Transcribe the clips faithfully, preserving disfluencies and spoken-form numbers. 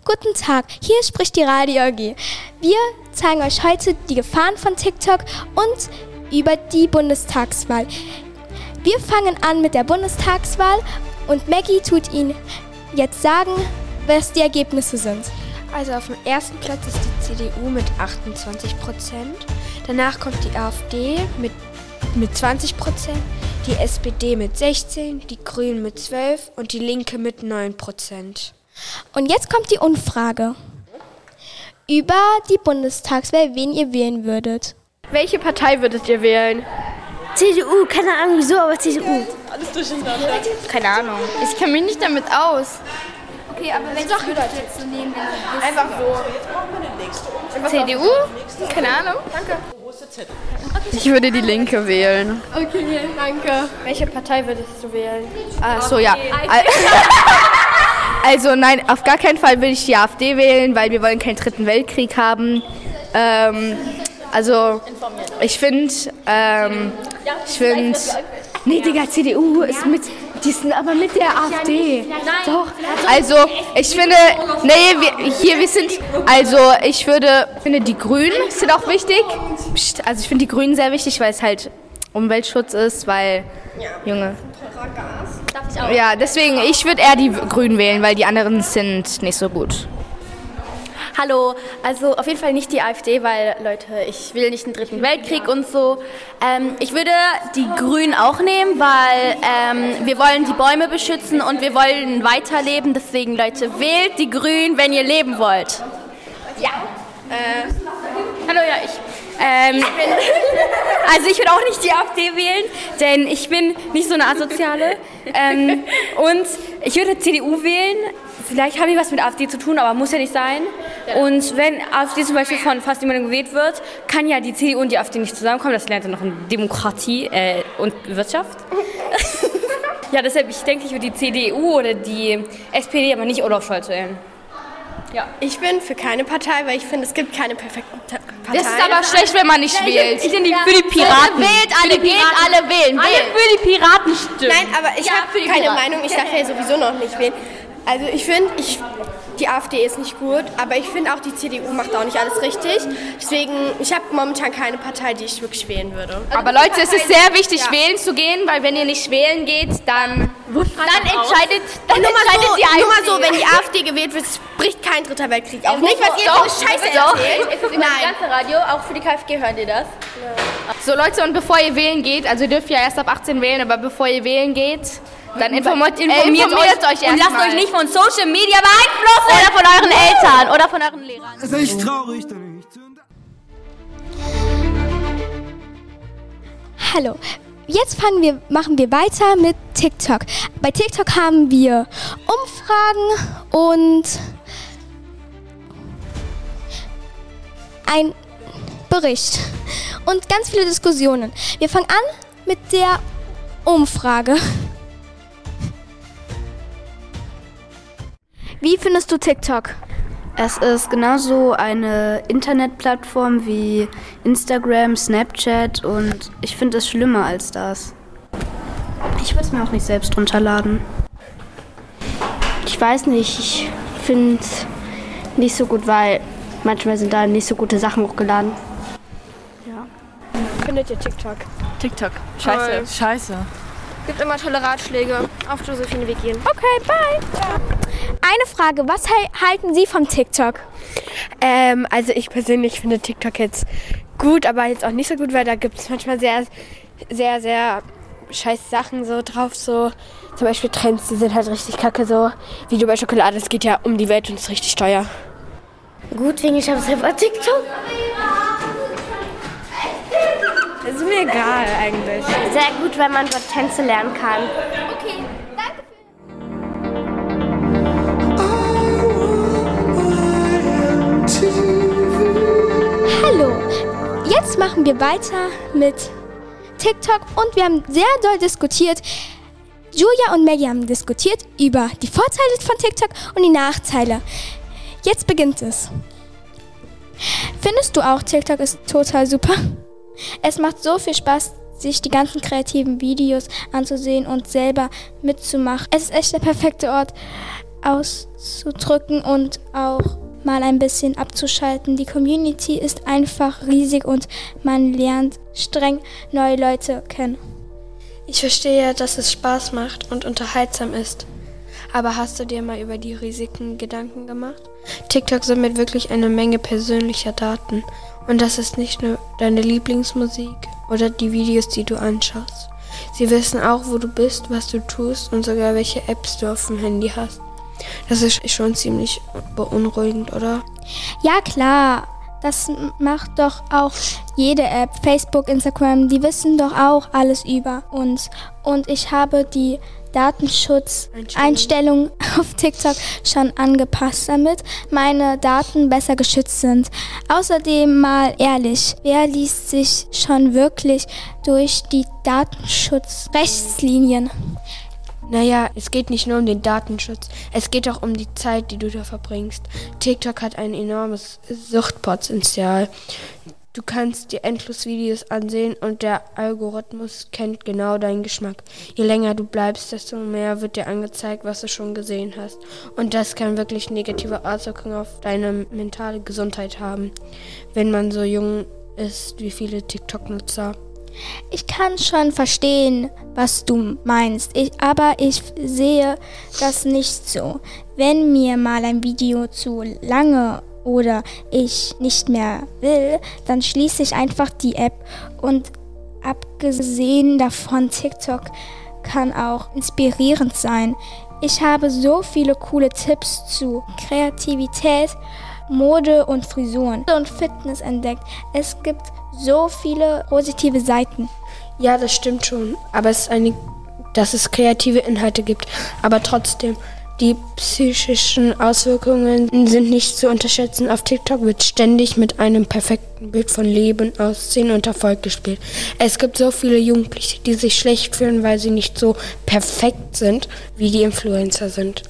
Guten Tag, hier spricht die Radio A G. Wir zeigen euch heute die Gefahren von TikTok und über die Bundestagswahl. Wir fangen an mit der Bundestagswahl und Maggie tut Ihnen jetzt sagen, was die Ergebnisse sind. Also auf dem ersten Platz ist die C D U mit achtundzwanzig Prozent, danach kommt die AfD mit, mit zwanzig Prozent, die S P D mit sechzehn, die Grünen mit zwölf und die Linke mit neun Prozent. Und jetzt kommt die Umfrage über die Bundestagswahl, wen ihr wählen würdet. Welche Partei würdet ihr wählen? C D U, keine Ahnung wieso, aber C D U. Alles durcheinander. Keine Ahnung. Ich kenne mich nicht damit aus. Okay, aber wenn doch jetzt so nehmen, dann Einfach so. C D U? Keine Ahnung. Danke. Ich würde die Linke wählen. Okay, danke. Welche Partei würdest du wählen? Ach so, ja. Also nein, auf gar keinen Fall will ich die AfD wählen, weil wir wollen keinen dritten Weltkrieg haben. Ähm, also ich finde, ähm, ich finde, nee, Digga, C D U ist mit, die sind aber mit der AfD. Doch. Also ich finde, nee, wir, hier wir sind, also ich würde, finde die Grünen sind auch wichtig. Psst, also ich finde die Grünen sehr wichtig, weil es halt Umweltschutz ist, weil, Junge. darf ich auch. Ja, deswegen, ich würde eher die Grünen wählen, weil die anderen sind nicht so gut. Hallo, also auf jeden Fall nicht die AfD, weil, Leute, ich will nicht einen dritten Weltkrieg und so. Ähm, ich würde die Grünen auch nehmen, weil ähm, wir wollen die Bäume beschützen und wir wollen weiterleben. Deswegen, Leute, wählt die Grünen, wenn ihr leben wollt. Ja. Äh, hallo, ja, ich. Ähm, ich bin, also ich würde auch nicht die AfD wählen, denn ich bin nicht so eine Asoziale. Ähm, und ich würde C D U wählen. Vielleicht haben die was mit AfD zu tun, aber muss ja nicht sein. Und wenn AfD zum Beispiel von fast niemandem gewählt wird, kann ja die C D U und die AfD nicht zusammenkommen. Das lernt ihr noch in Demokratie äh, und Wirtschaft. Ja, deshalb, ich denke, ich würde die C D U oder die S P D, aber nicht Olaf Scholz wählen. Ja. Ich bin für keine Partei, weil ich finde, es gibt keine perfekten Parteien. Das ist aber schlecht, wenn man nicht ja, wählt. Ich bin die, für die Piraten. Wählt alle, wählt alle, wählen. Alle für die Piraten stimmen. Nein, aber ich ja, habe keine Piraten. Meinung, ich darf ja sowieso noch nicht wählen. Also ich finde, ich, die AfD ist nicht gut, aber ich finde auch, die C D U macht auch nicht alles richtig. Deswegen, ich habe momentan keine Partei, die ich wirklich wählen würde. Aber Leute, es ist sehr wichtig, ja. wählen zu gehen, weil wenn ihr nicht wählen geht, dann, dann entscheidet, dann nur entscheidet so, die AfD. Nur mal so, wenn die AfD gewählt wird, bricht kein dritter Weltkrieg auf. Nicht, was ihr für eine Scheiße erzählt. Ist das immer das ganze Radio, auch für die KfG hören ihr das? Ja. So Leute, und bevor ihr wählen geht, also ihr dürft ja erst ab achtzehn wählen, aber bevor ihr wählen geht, dann informiert, informiert, informiert euch, euch erst und lasst mal. euch nicht von Social Media beeinflussen oder von euren Eltern oder von euren Lehrern. Es ist echt traurig, denn ich Hallo, jetzt fangen wir, machen wir weiter mit TikTok. Bei TikTok haben wir Umfragen und ein Bericht und ganz viele Diskussionen. Wir fangen an mit der Umfrage. Wie findest du TikTok? Es ist genauso eine Internetplattform wie Instagram, Snapchat und ich finde es schlimmer als das. Ich würde es mir auch nicht selbst runterladen. Ich weiß nicht, ich finde es nicht so gut, weil manchmal sind da nicht so gute Sachen hochgeladen. Ja. Findet ihr TikTok? TikTok. Scheiße. Toll. Scheiße. Gibt immer tolle Ratschläge. Auf Josephine Weg gehen. Okay, bye. Ja. Eine Frage, was he- halten Sie von TikTok? Ähm, also ich persönlich finde TikTok jetzt gut, aber jetzt auch nicht so gut, weil da gibt es manchmal sehr, sehr, sehr scheiß Sachen so drauf. So zum Beispiel Trends, die sind halt richtig kacke, so wie du bei Schokolade. Es geht ja um die Welt und ist richtig teuer. Gut, wegen ich habe selber TikTok. Das ist mir egal eigentlich. Sehr gut, weil man dort Tänze lernen kann. Okay, danke. Hallo, jetzt machen wir weiter mit TikTok und wir haben sehr doll diskutiert. Julia und Maggie haben diskutiert über die Vorteile von TikTok und die Nachteile. Jetzt beginnt es. Findest du auch, TikTok ist total super? Es macht so viel Spaß, sich die ganzen kreativen Videos anzusehen und selber mitzumachen. Es ist echt der perfekte Ort, auszudrücken und auch mal ein bisschen abzuschalten. Die Community ist einfach riesig und man lernt streng neue Leute kennen. Ich verstehe, dass es Spaß macht und unterhaltsam ist. Aber hast du dir mal über die Risiken Gedanken gemacht? TikTok sammelt wirklich eine Menge persönlicher Daten. Und das ist nicht nur deine Lieblingsmusik oder die Videos, die du anschaust. Sie wissen auch, wo du bist, was du tust und sogar welche Apps du auf dem Handy hast. Das ist schon ziemlich beunruhigend, oder? Ja, klar. Das macht doch auch jede App, Facebook, Instagram, die wissen doch auch alles über uns. Und ich habe die Datenschutzeinstellungen auf TikTok schon angepasst, damit meine Daten besser geschützt sind. Außerdem mal ehrlich, wer liest sich schon wirklich durch die Datenschutzrechtslinien? Naja, es geht nicht nur um den Datenschutz, es geht auch um die Zeit, die du da verbringst. TikTok hat ein enormes Suchtpotenzial. Du kannst dir endlos Videos ansehen und der Algorithmus kennt genau deinen Geschmack. Je länger du bleibst, desto mehr wird dir angezeigt, was du schon gesehen hast. Und das kann wirklich negative Auswirkungen auf deine mentale Gesundheit haben, wenn man so jung ist wie viele TikTok-Nutzer. Ich kann schon verstehen, was du meinst, ich, aber ich sehe das nicht so. Wenn mir mal ein Video zu lange oder ich nicht mehr will, dann schließe ich einfach die App. Und abgesehen davon, TikTok kann auch inspirierend sein. Ich habe so viele coole Tipps zu Kreativität, Mode und Frisuren und Fitness entdeckt. Es gibt so viele positive Seiten. Ja, das stimmt schon, aber es ist eine, dass es kreative Inhalte gibt. Aber trotzdem, die psychischen Auswirkungen sind nicht zu unterschätzen. Auf TikTok wird ständig mit einem perfekten Bild von Leben, Aussehen und Erfolg gespielt. Es gibt so viele Jugendliche, die sich schlecht fühlen, weil sie nicht so perfekt sind, wie die Influencer sind.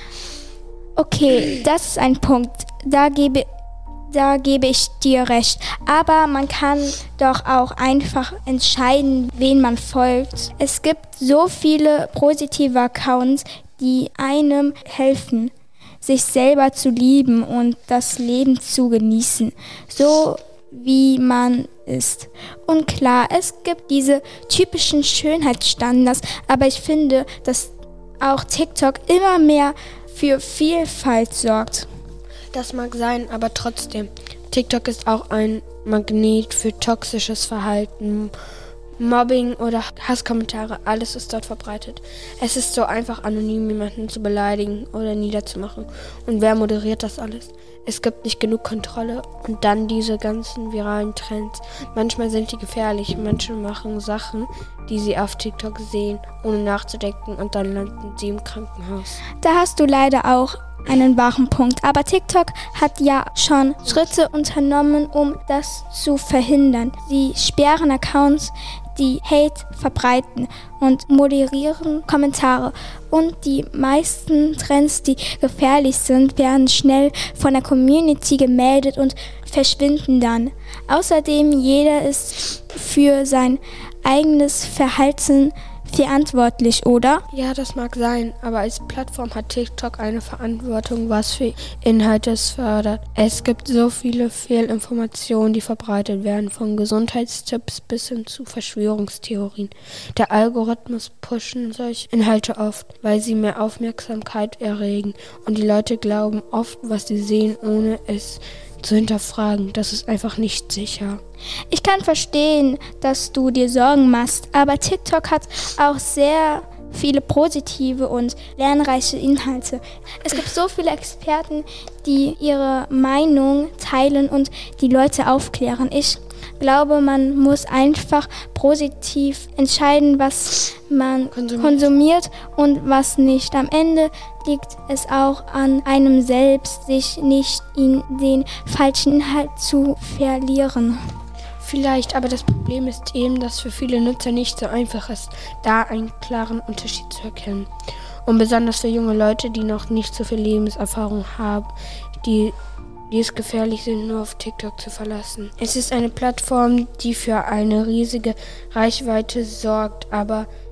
Okay, das ist ein Punkt. Da gebe, da gebe ich dir recht. Aber man kann doch auch einfach entscheiden, wen man folgt. Es gibt so viele positive Accounts, die einem helfen, sich selber zu lieben und das Leben zu genießen, so wie man ist. Und klar, es gibt diese typischen Schönheitsstandards, aber ich finde, dass auch TikTok immer mehr für Vielfalt sorgt. Das mag sein, aber trotzdem. TikTok ist auch ein Magnet für toxisches Verhalten, Mobbing oder Hasskommentare. Alles ist dort verbreitet. Es ist so einfach, anonym jemanden zu beleidigen oder niederzumachen. Und wer moderiert das alles? Es gibt nicht genug Kontrolle. Und dann diese ganzen viralen Trends. Manchmal sind die gefährlich. Manche machen Sachen, die sie auf TikTok sehen, ohne nachzudenken. Und dann landen sie im Krankenhaus. Da hast du leider auch einen wahren Punkt. Aber TikTok hat ja schon Schritte unternommen, um das zu verhindern. Sie sperren Accounts, die Hate verbreiten und moderieren Kommentare. Und die meisten Trends, die gefährlich sind, werden schnell von der Community gemeldet und verschwinden dann. Außerdem, jeder ist für sein eigenes Verhalten verantwortlich, oder? Ja, das mag sein, aber als Plattform hat TikTok eine Verantwortung, was für Inhalte es fördert. Es gibt so viele Fehlinformationen, die verbreitet werden, von Gesundheitstipps bis hin zu Verschwörungstheorien. Der Algorithmus pushen solche Inhalte oft, weil sie mehr Aufmerksamkeit erregen und die Leute glauben oft, was sie sehen, ohne es zu hinterfragen. Das ist einfach nicht sicher. Ich kann verstehen, dass du dir Sorgen machst, aber TikTok hat auch sehr viele positive und lernreiche Inhalte. Es gibt so viele Experten, die ihre Meinung teilen und die Leute aufklären. Ich glaube, man muss einfach positiv entscheiden, was man konsumiert. konsumiert und was nicht. Am Ende liegt es auch an einem selbst, sich nicht in den falschen Inhalt zu verlieren. Vielleicht, aber das Problem ist eben, dass für viele Nutzer nicht so einfach ist, da einen klaren Unterschied zu erkennen. Und besonders für junge Leute, die noch nicht so viel Lebenserfahrung haben, die, die es gefährlich sind, nur auf TikTok zu verlassen. Es ist eine Plattform, die für eine riesige Reichweite sorgt, aber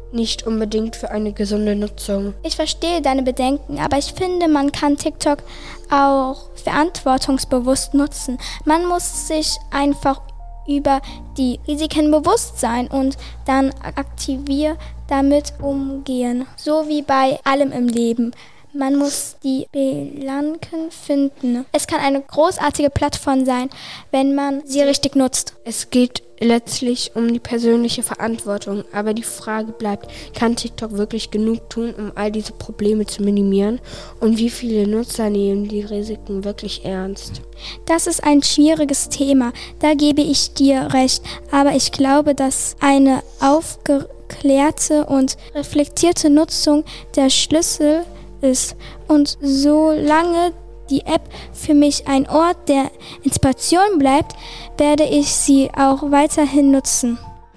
nicht unbedingt für eine gesunde Nutzung. Ich verstehe deine Bedenken, aber ich finde, man kann TikTok auch verantwortungsbewusst nutzen. Man muss sich einfach über die Risiken bewusst sein und dann aktiviert damit umgehen. So wie bei allem im Leben. Man muss die Belanken finden. Es kann eine großartige Plattform sein, wenn man sie richtig nutzt. Es geht letztlich um die persönliche Verantwortung, aber die Frage bleibt, kann TikTok wirklich genug tun, um all diese Probleme zu minimieren? Und wie viele Nutzer nehmen die Risiken wirklich ernst? Das ist ein schwieriges Thema, da gebe ich dir recht, aber ich glaube, dass eine aufgeklärte und reflektierte Nutzung der Schlüssel ist. Und solange die App für mich ein Ort der Inspiration bleibt, werde ich sie auch weiterhin nutzen.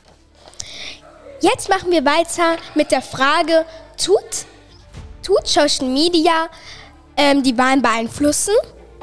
Jetzt machen wir weiter mit der Frage, tut, tut Social Media ähm, die Wahlen beeinflussen?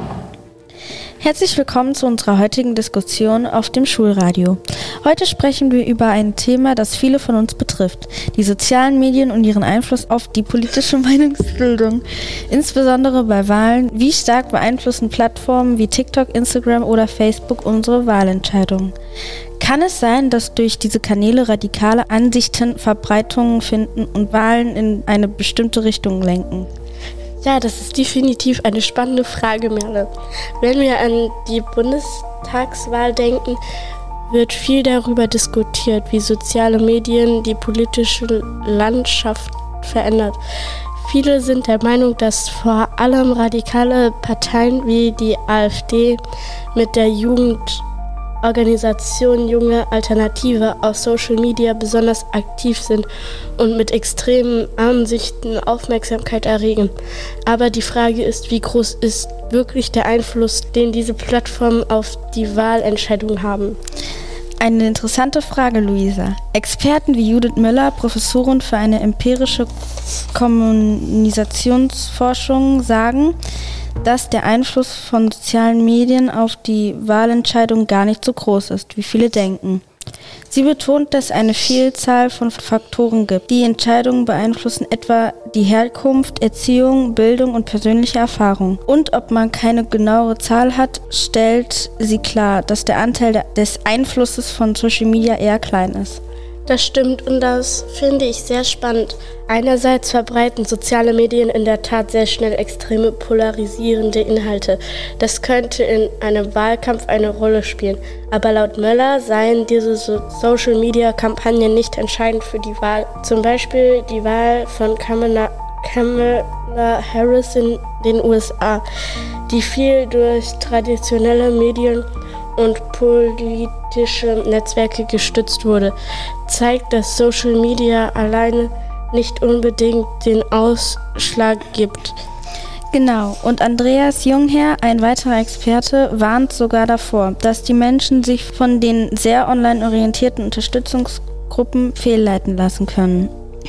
Herzlich willkommen zu unserer heutigen Diskussion auf dem Schulradio. Heute sprechen wir über ein Thema, das viele von uns betrifft, die sozialen Medien und ihren Einfluss auf die politische Meinungsbildung. Insbesondere bei Wahlen, wie stark beeinflussen Plattformen wie TikTok, Instagram oder Facebook unsere Wahlentscheidungen? Kann es sein, dass durch diese Kanäle radikale Ansichten Verbreitungen finden und Wahlen in eine bestimmte Richtung lenken? Ja, das ist definitiv eine spannende Frage, Merle. Wenn wir an die Bundestagswahl denken, wird viel darüber diskutiert, wie soziale Medien die politische Landschaft verändert. Viele sind der Meinung, dass vor allem radikale Parteien wie die AfD mit der Jugendorganisation Junge Alternative auf Social Media besonders aktiv sind und mit extremen Ansichten Aufmerksamkeit erregen. Aber die Frage ist, wie groß ist wirklich der Einfluss, den diese Plattformen auf die Wahlentscheidung haben? Eine interessante Frage, Luisa. Experten wie Judith Müller, Professorin für eine empirische Kommunikationsforschung, sagen, dass der Einfluss von sozialen Medien auf die Wahlentscheidung gar nicht so groß ist, wie viele denken. Sie betont, dass es eine Vielzahl von Faktoren gibt, die Entscheidungen beeinflussen, etwa die Herkunft, Erziehung, Bildung und persönliche Erfahrung. Und ob man keine genauere Zahl hat, stellt sie klar, dass der Anteil des Einflusses von Social Media eher klein ist. Das stimmt und das finde ich sehr spannend. Einerseits verbreiten soziale Medien in der Tat sehr schnell extreme polarisierende Inhalte. Das könnte in einem Wahlkampf eine Rolle spielen. Aber laut Möller seien diese so- Social-Media-Kampagnen nicht entscheidend für die Wahl. Zum Beispiel die Wahl von Kamala, Kamala Harris in den U S A, die viel durch traditionelle Medien und politische Netzwerke gestützt wurde, zeigt, dass Social Media alleine nicht unbedingt den Ausschlag gibt. Genau, und Andreas Jungherr, ein weiterer Experte, warnt sogar davor, dass die Menschen sich von den sehr online orientierten Unterstützungsgruppen fehlleiten lassen können.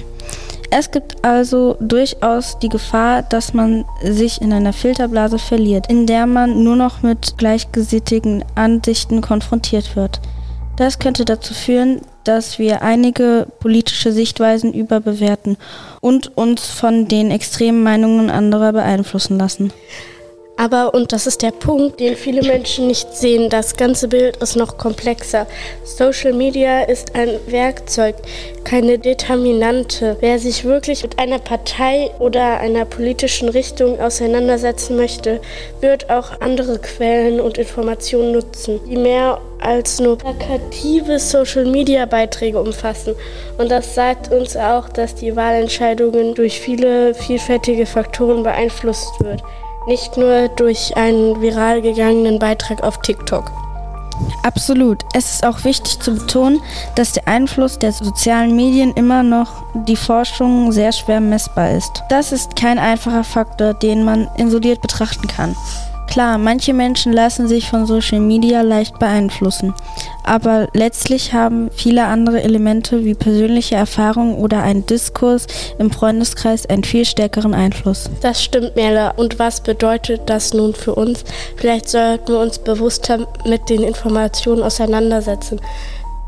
Es gibt also durchaus die Gefahr, dass man sich in einer Filterblase verliert, in der man nur noch mit gleichgesinnten Ansichten konfrontiert wird. Das könnte dazu führen, dass wir einige politische Sichtweisen überbewerten und uns von den extremen Meinungen anderer beeinflussen lassen. Aber, und das ist der Punkt, den viele Menschen nicht sehen, das ganze Bild ist noch komplexer. Social Media ist ein Werkzeug, keine Determinante. Wer sich wirklich mit einer Partei oder einer politischen Richtung auseinandersetzen möchte, wird auch andere Quellen und Informationen nutzen, die mehr als nur plakative Social-Media-Beiträge umfassen. Und das sagt uns auch, dass die Wahlentscheidungen durch viele vielfältige Faktoren beeinflusst wird. Nicht nur durch einen viral gegangenen Beitrag auf TikTok. Absolut. Es ist auch wichtig zu betonen, dass der Einfluss der sozialen Medien immer noch die Forschung sehr schwer messbar ist. Das ist kein einfacher Faktor, den man isoliert betrachten kann. Klar, manche Menschen lassen sich von Social Media leicht beeinflussen, aber letztlich haben viele andere Elemente wie persönliche Erfahrungen oder ein Diskurs im Freundeskreis einen viel stärkeren Einfluss. Das stimmt, Merle. Und was bedeutet das nun für uns? Vielleicht sollten wir uns bewusster mit den Informationen auseinandersetzen.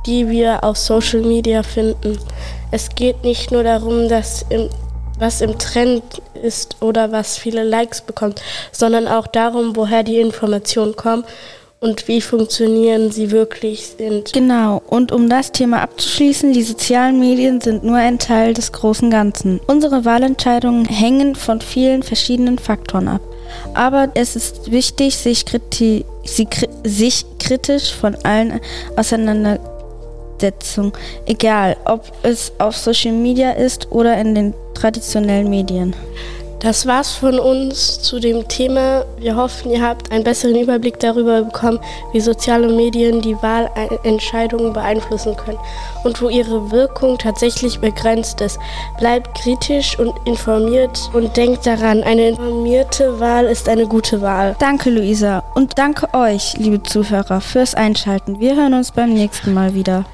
die wir auf Social Media finden. Es geht nicht nur darum, dass im, was im Trend ist oder was viele Likes bekommt, sondern auch darum, woher die Informationen kommen und wie funktionieren sie wirklich sind. Genau, und um das Thema abzuschließen, die sozialen Medien sind nur ein Teil des großen Ganzen. Unsere Wahlentscheidungen hängen von vielen verschiedenen Faktoren ab. Aber es ist wichtig, sich, kriti- sie, kri- sich kritisch von allen Auseinandersetzungen, egal ob es auf Social Media ist oder in den traditionellen Medien. Das war's von uns zu dem Thema. Wir hoffen, ihr habt einen besseren Überblick darüber bekommen, wie soziale Medien die Wahlentscheidungen beeinflussen können und wo ihre Wirkung tatsächlich begrenzt ist. Bleibt kritisch und informiert und denkt daran, eine informierte Wahl ist eine gute Wahl. Danke, Luisa, und danke euch, liebe Zuhörer, fürs Einschalten. Wir hören uns beim nächsten Mal wieder.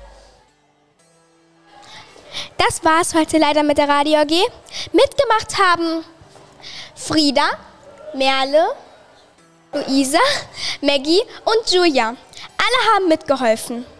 Das war's heute leider mit der Radio A G. Mitgemacht haben Frieda, Merle, Luisa, Maggie und Julia. Alle haben mitgeholfen.